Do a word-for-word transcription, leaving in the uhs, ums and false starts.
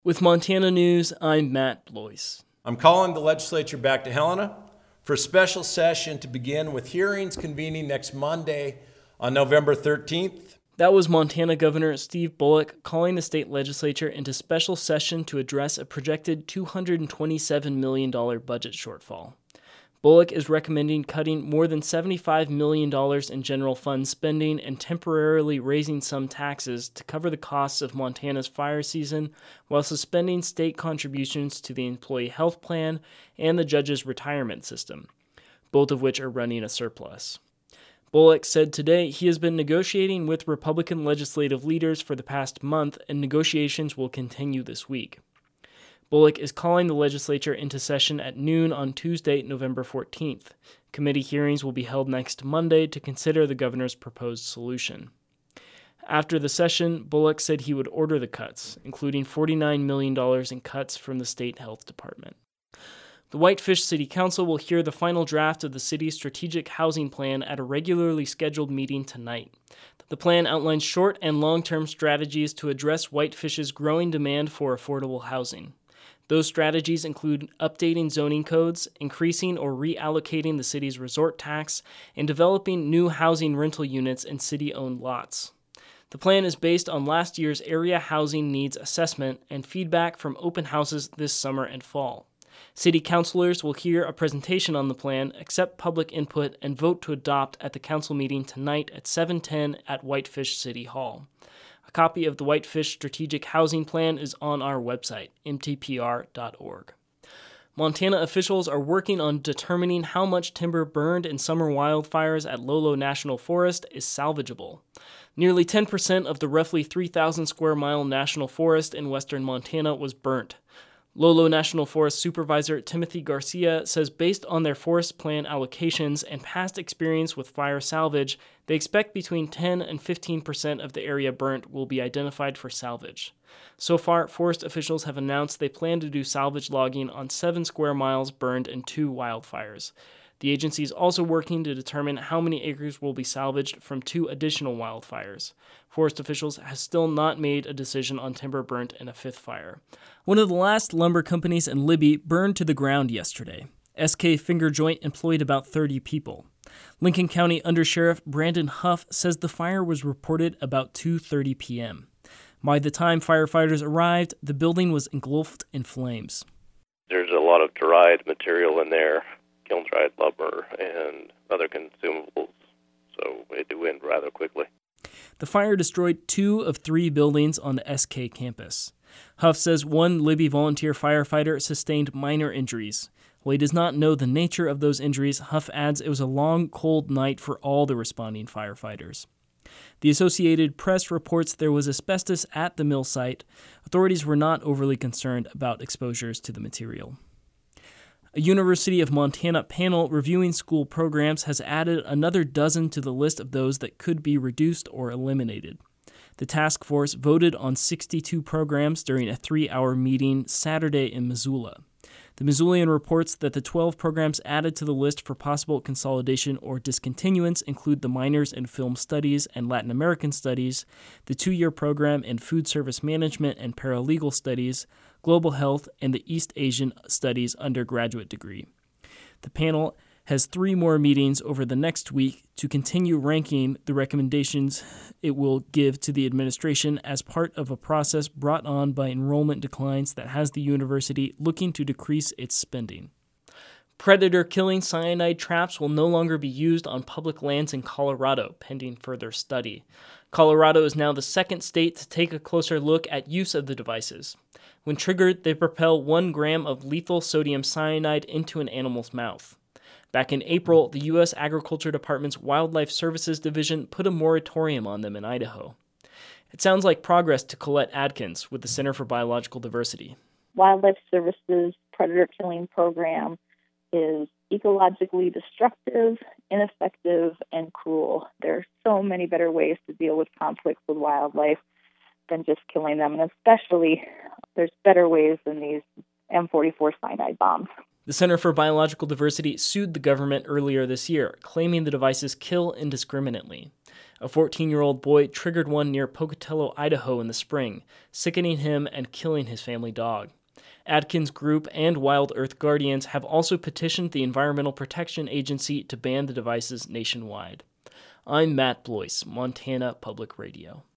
With Montana News, I'm Matt Blois. I'm calling the legislature back to Helena for a special session to begin with hearings convening next Monday on November thirteenth. That was Montana Governor Steve Bullock calling the state legislature into special session to address a projected two hundred twenty-seven million dollars budget shortfall. Bullock is recommending cutting more than seventy-five million dollars in general fund spending and temporarily raising some taxes to cover the costs of Montana's fire season while suspending state contributions to the employee health plan and the judge's retirement system, both of which are running a surplus. Bullock said today he has been negotiating with Republican legislative leaders for the past month, and negotiations will continue this week. Bullock is calling the legislature into session at noon on Tuesday, November fourteenth. Committee hearings will be held next Monday to consider the governor's proposed solution. After the session, Bullock said he would order the cuts, including forty-nine million dollars in cuts from the state health department. The Whitefish City Council will hear the final draft of the city's strategic housing plan at a regularly scheduled meeting tonight. The plan outlines short and long-term strategies to address Whitefish's growing demand for affordable housing. Those strategies include updating zoning codes, increasing or reallocating the city's resort tax, and developing new housing rental units in city-owned lots. The plan is based on last year's area housing needs assessment and feedback from open houses this summer and fall. City councilors will hear a presentation on the plan, accept public input, and vote to adopt at the council meeting tonight at seven ten at Whitefish City Hall. A copy of the Whitefish Strategic Housing Plan is on our website, m t p r dot org. Montana officials are working on determining how much timber burned in summer wildfires at Lolo National Forest is salvageable. Nearly ten percent of the roughly three thousand square mile national forest in western Montana was burnt. Lolo National Forest Supervisor Timothy Garcia says based on their forest plan allocations and past experience with fire salvage, they expect between ten and fifteen percent of the area burnt will be identified for salvage. So far, forest officials have announced they plan to do salvage logging on seven square miles burned in two wildfires. The agency is also working to determine how many acres will be salvaged from two additional wildfires. Forest officials have still not made a decision on timber burnt in a fifth fire. One of the last lumber companies in Libby burned to the ground yesterday. S K Finger Joint employed about thirty people. Lincoln County Undersheriff Brandon Huff says the fire was reported about two thirty p.m. By the time firefighters arrived, the building was engulfed in flames. There's a lot of dried material in there, kiln-dried lumber and other consumables, so it went rather quickly. The fire destroyed two of three buildings on the S K campus. Huff says one Libby volunteer firefighter sustained minor injuries. While he does not know the nature of those injuries, Huff adds it was a long, cold night for all the responding firefighters. The Associated Press reports there was asbestos at the mill site. Authorities were not overly concerned about exposures to the material. A University of Montana panel reviewing school programs has added another dozen to the list of those that could be reduced or eliminated. The task force voted on sixty-two programs during a three-hour meeting Saturday in Missoula. The Missoulian reports that the twelve programs added to the list for possible consolidation or discontinuance include the minors in film studies and Latin American studies, the two-year program in food service management and paralegal studies, global health, and the East Asian studies undergraduate degree. The panel has three more meetings over the next week to continue ranking the recommendations it will give to the administration as part of a process brought on by enrollment declines that has the university looking to decrease its spending. Predator-killing cyanide traps will no longer be used on public lands in Colorado, pending further study. Colorado is now the second state to take a closer look at use of the devices. When triggered, they propel one gram of lethal sodium cyanide into an animal's mouth. Back in April, the U S Agriculture Department's Wildlife Services Division put a moratorium on them in Idaho. It sounds like progress to Colette Adkins with the Center for Biological Diversity. Wildlife Services predator killing program is ecologically destructive, ineffective, and cruel. There are so many better ways to deal with conflicts with wildlife than just killing them, and especially there's better ways than these M forty-four cyanide bombs. The Center for Biological Diversity sued the government earlier this year, claiming the devices kill indiscriminately. A fourteen-year-old boy triggered one near Pocatello, Idaho in the spring, sickening him and killing his family dog. Adkins Group and Wild Earth Guardians have also petitioned the Environmental Protection Agency to ban the devices nationwide. I'm Matt Blois, Montana Public Radio.